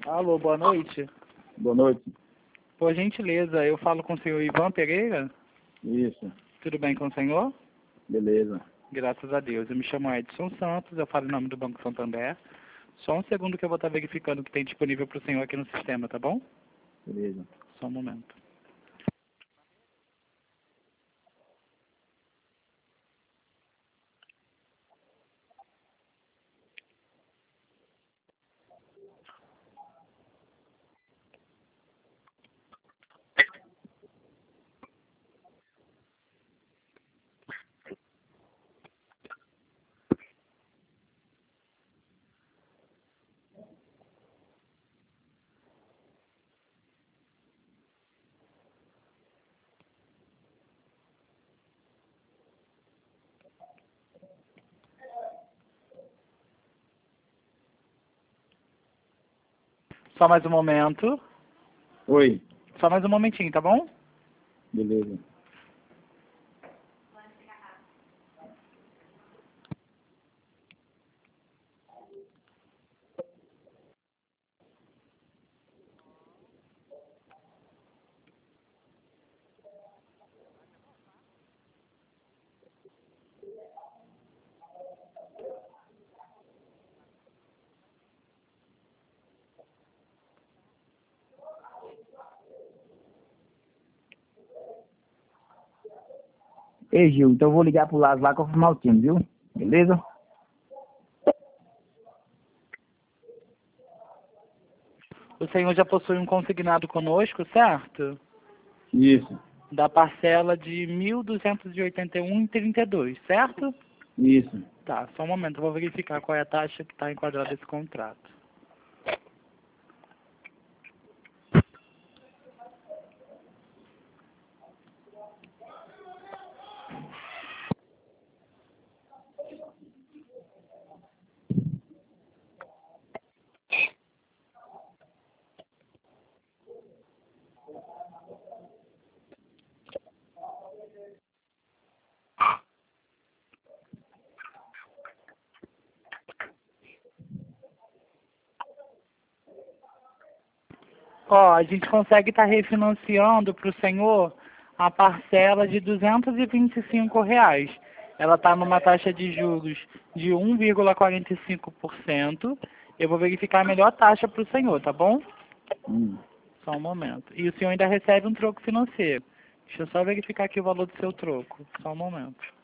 Alô, boa noite. Boa noite. Por gentileza, eu falo com o senhor Ivan Pereira? Isso. Tudo bem com o senhor? Beleza. Graças a Deus. Eu me chamo Edson Santos, eu falo em nome do Banco Santander. Só um segundo que eu vou estar verificando o que tem disponível para o senhor aqui no sistema, tá bom? Beleza. Só um momento. Só mais um momento. Oi. Só mais um momentinho, tá bom? Beleza. Ei, Gil, então eu vou ligar pro Lázaro lá confirmar o time, viu? Beleza? O senhor já possui um consignado conosco, certo? Isso. Da parcela de R$ 1.281,32, certo? Isso. Tá, só um momento, eu vou verificar qual é a taxa que está enquadrada nesse contrato. Ó, a gente consegue estar refinanciando para o senhor a parcela de R$ 225. Ela está numa taxa de juros de 1,45%. Eu vou verificar a melhor taxa para o senhor, tá bom? Só um momento. E o senhor ainda recebe um troco financeiro. Deixa eu só verificar aqui o valor do seu troco. Só um momento.